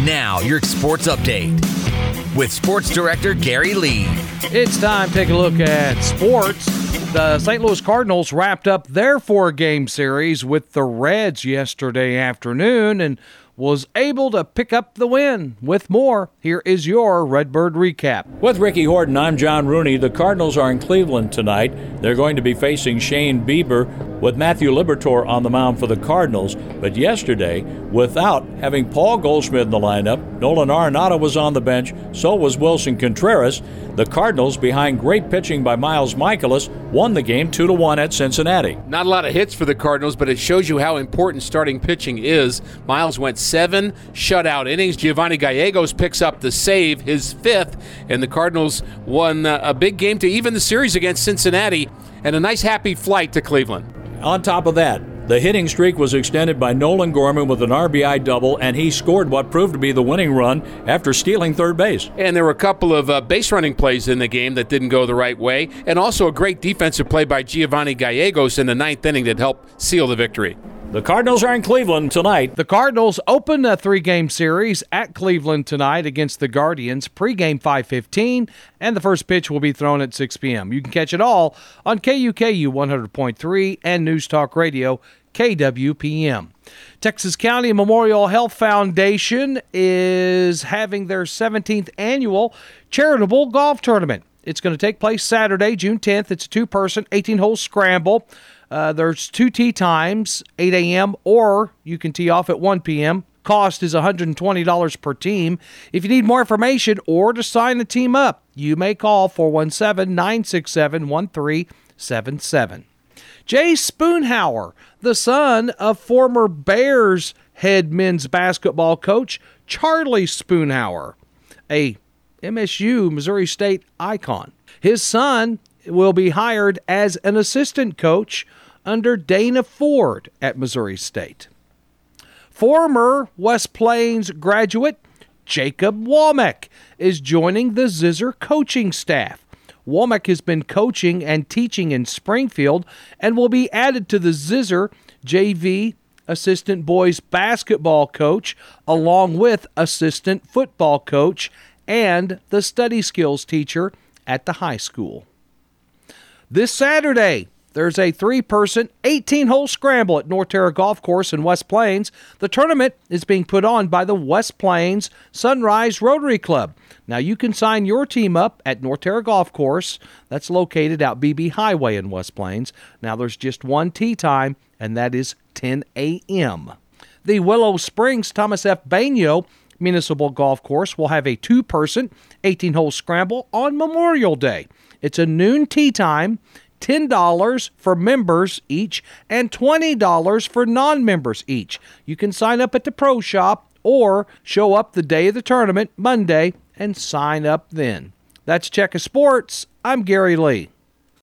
Now, your sports update with Sports Director Gary Lee. It's time to take a look at sports. The St. Louis Cardinals wrapped up their 4-game series with the Reds yesterday afternoon and was able to pick up the win. With more, here is your Redbird recap. With Ricky Horton, I'm John Rooney. The Cardinals are in Cleveland tonight. They're going to be facing Shane Bieber with Matthew Liberatore on the mound for the Cardinals. But yesterday, without having Paul Goldschmidt in the lineup, Nolan Arenado was on the bench, so was Wilson Contreras. The Cardinals, behind great pitching by Miles Mikolas, won the game 2-1 at Cincinnati. Not a lot of hits for the Cardinals, but it shows you how important starting pitching is. Miles went 7 shutout innings. Giovanni Gallegos picks up the save, his 5th, and the Cardinals won a big game to even the series against Cincinnati, and a nice happy flight to Cleveland. On top of that, the hitting streak was extended by Nolan Gorman with an RBI double, and he scored what proved to be the winning run after stealing third base. And there were a couple of base running plays in the game that didn't go the right way, and also a great defensive play by Giovanni Gallegos in the 9th inning that helped seal the victory. The Cardinals are in Cleveland tonight. The Cardinals open a 3-game series at Cleveland tonight against the Guardians. Pre-game 5:15, and the first pitch will be thrown at 6 p.m. You can catch it all on KUKU 100.3 and News Talk Radio KWPM. Texas County Memorial Health Foundation is having their 17th annual charitable golf tournament. It's going to take place Saturday, June 10th. It's a 2-person, 18-hole scramble. There's 2 tee times, 8 a.m., or you can tee off at 1 p.m. Cost is $120 per team. If you need more information or to sign a team up, you may call 417-967-1377. Jay Spoonhour, the son of former Bears head men's basketball coach Charlie Spoonhour, a MSU Missouri State icon. His son will be hired as an assistant coach under Dana Ford at Missouri State. Former West Plains graduate Jacob Womack is joining the Zizzer coaching staff. Womack has been coaching and teaching in Springfield and will be added to the Zizzer JV assistant boys basketball coach, along with assistant football coach and the study skills teacher at the high school. This Saturday, there's a 3-person, 18-hole scramble at North Terra Golf Course in West Plains. The tournament is being put on by the West Plains Sunrise Rotary Club. Now, you can sign your team up at North Terra Golf Course. That's located out BB Highway in West Plains. Now, there's just one tee time, and that is 10 a.m. The Willow Springs Thomas F. Baino Municipal Golf Course will have a 2-person, 18-hole scramble on Memorial Day. It's a noon tee time, $10 for members each, and $20 for non-members each. You can sign up at the Pro Shop or show up the day of the tournament, Monday, and sign up then. That's Check of Sports. I'm Gary Lee.